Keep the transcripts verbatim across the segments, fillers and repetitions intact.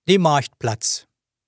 Die Marktplatz.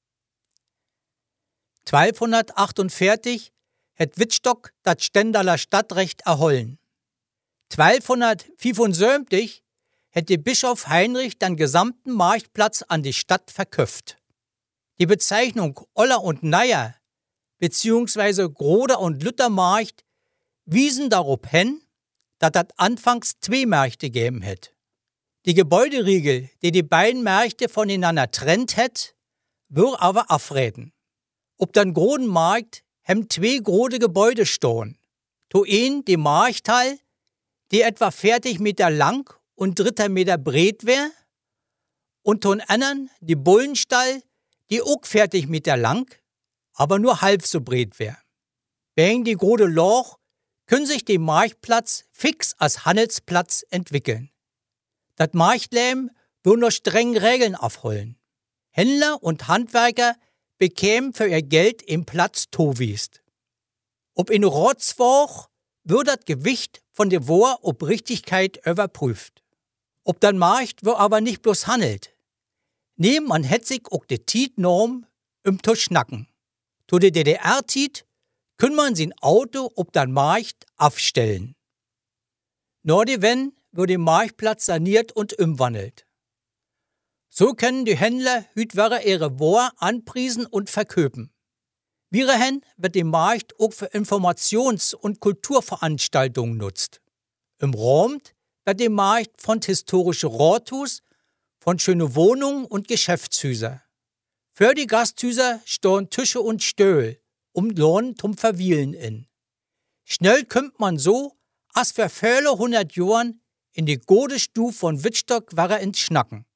zwölfhundertachtundvierzig het Wittstock dat Stendaler Stadtrecht erhollen. zwölfhundertfünfundsiebzig het die Bischof Heinrich den gesamten Marktplatz an die Stadt verköpft. Die Bezeichnung Oller und Neier bzw. Groder und Luthermarkt wiesen darauf hin, dass das anfangs zwei Märkte gegeben hätt. Die Gebäuderiegel, die die beiden Märkte voneinander trennt hätt, wür aber afreden. Ob den groden Markt hem zwei grode Gebäude stehen. To een die Markthall, die etwa vierzig Meter lang und dritter Meter breit wär, und ton anderen die Bullenstall, die auch vierzig Meter lang, aber nur halb so breit wär. Wegen die grode Loch können sich die Marktplatz fix als Handelsplatz entwickeln. Dat Marktleben will nur streng Regeln aufholen. Händler und Handwerker bekämen für ihr Geld im Platz towiest. Ob in Rotzwoch wird das Gewicht von der Ware ob Richtigkeit überprüft. Ob dann Markt wird aber nicht bloß handelt. Nehmen man het sich auch die Tietnorm um zu schnacken. To de D D R-Tiet können man sein Auto ob dann Markt aufstellen. Nur die wenn wird der Marktplatz saniert und umwandelt. So können die Händler hütware ihre Ware anpriesen und verköpen. Wiederhin wird der Markt auch für Informations- und Kulturveranstaltungen nutzt. Im Raum wird der Markt von historischen Rathus, von schönen Wohnungen und Geschäftshäuser. Für die Gasthäuser stehen Tische und Stühle, um Lohn zum Verwielen in. Schnell kommt man so, als für viele hundert Jahren in die gode Stube von Wittstock war ins Schnacken.